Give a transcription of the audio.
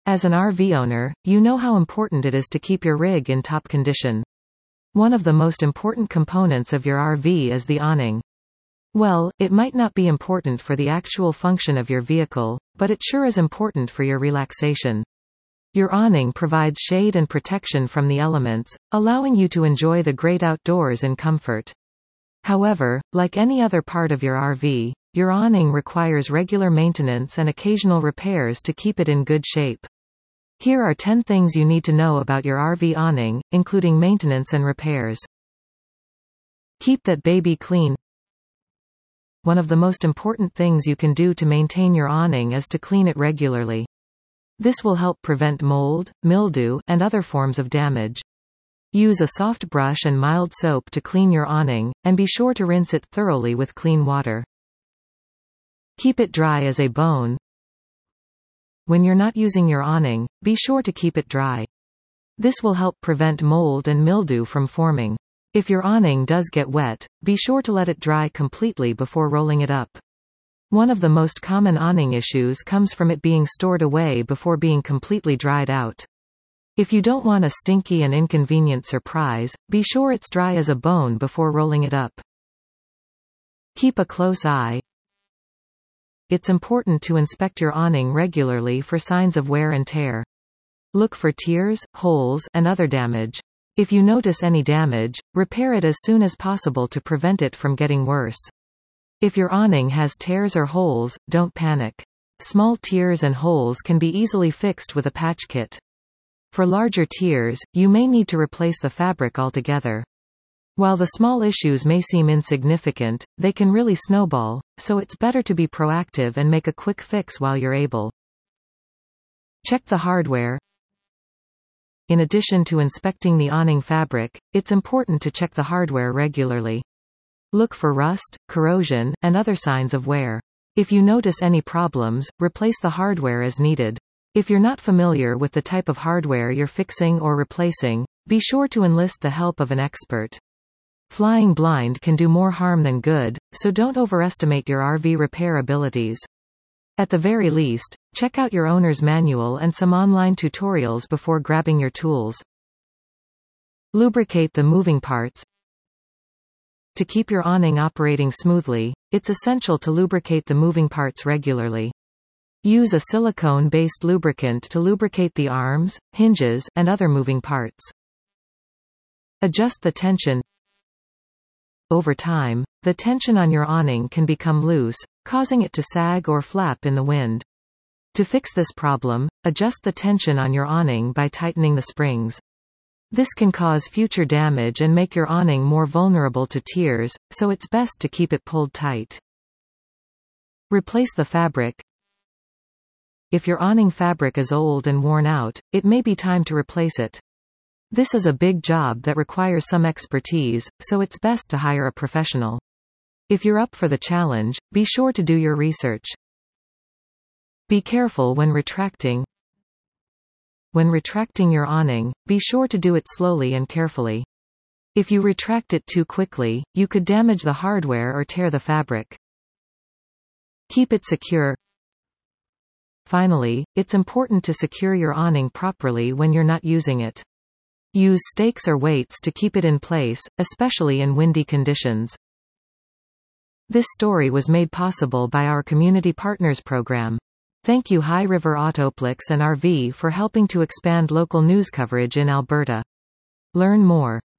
As an RV owner, you know how important it is to keep your rig in top condition. One of the most important components of your RV is the awning. Well, it might not be important for the actual function of your vehicle, but it sure is important for your relaxation. Your awning provides shade and protection from the elements, allowing you to enjoy the great outdoors in comfort. However, like any other part of your RV, your awning requires regular maintenance and occasional repairs to keep it in good shape. Here are 10 things you need to know about your RV awning, including maintenance and repairs. Keep that baby clean. One of the most important things you can do to maintain your awning is to clean it regularly. This will help prevent mold, mildew, and other forms of damage. Use a soft brush and mild soap to clean your awning, and be sure to rinse it thoroughly with clean water. Keep it dry as a bone. When you're not using your awning, be sure to keep it dry. This will help prevent mold and mildew from forming. If your awning does get wet, be sure to let it dry completely before rolling it up. One of the most common awning issues comes from it being stored away before being completely dried out. If you don't want a stinky and inconvenient surprise, be sure it's dry as a bone before rolling it up. Keep a close eye. It's important to inspect your awning regularly for signs of wear and tear. Look for tears, holes, and other damage. If you notice any damage, repair it as soon as possible to prevent it from getting worse. If your awning has tears or holes, don't panic. Small tears and holes can be easily fixed with a patch kit. For larger tears, you may need to replace the fabric altogether. While the small issues may seem insignificant, they can really snowball, so it's better to be proactive and make a quick fix while you're able. Check the hardware. In addition to inspecting the awning fabric, it's important to check the hardware regularly. Look for rust, corrosion, and other signs of wear. If you notice any problems, replace the hardware as needed. If you're not familiar with the type of hardware you're fixing or replacing, be sure to enlist the help of an expert. Flying blind can do more harm than good, so don't overestimate your RV repair abilities. At the very least, check out your owner's manual and some online tutorials before grabbing your tools. Lubricate the moving parts. To keep your awning operating smoothly, it's essential to lubricate the moving parts regularly. Use a silicone-based lubricant to lubricate the arms, hinges, and other moving parts. Adjust the tension. Over time, the tension on your awning can become loose, causing it to sag or flap in the wind. To fix this problem, adjust the tension on your awning by tightening the springs. This can cause future damage and make your awning more vulnerable to tears, so it's best to keep it pulled tight. Replace the fabric. If your awning fabric is old and worn out, it may be time to replace it. This is a big job that requires some expertise, so it's best to hire a professional. If you're up for the challenge, be sure to do your research. Be careful when retracting. When retracting your awning, be sure to do it slowly and carefully. If you retract it too quickly, you could damage the hardware or tear the fabric. Keep it secure. Finally, it's important to secure your awning properly when you're not using it. Use stakes or weights to keep it in place, especially in windy conditions. This story was made possible by our Community Partners program. Thank you High River Autoplex and RV for helping to expand local news coverage in Alberta. Learn more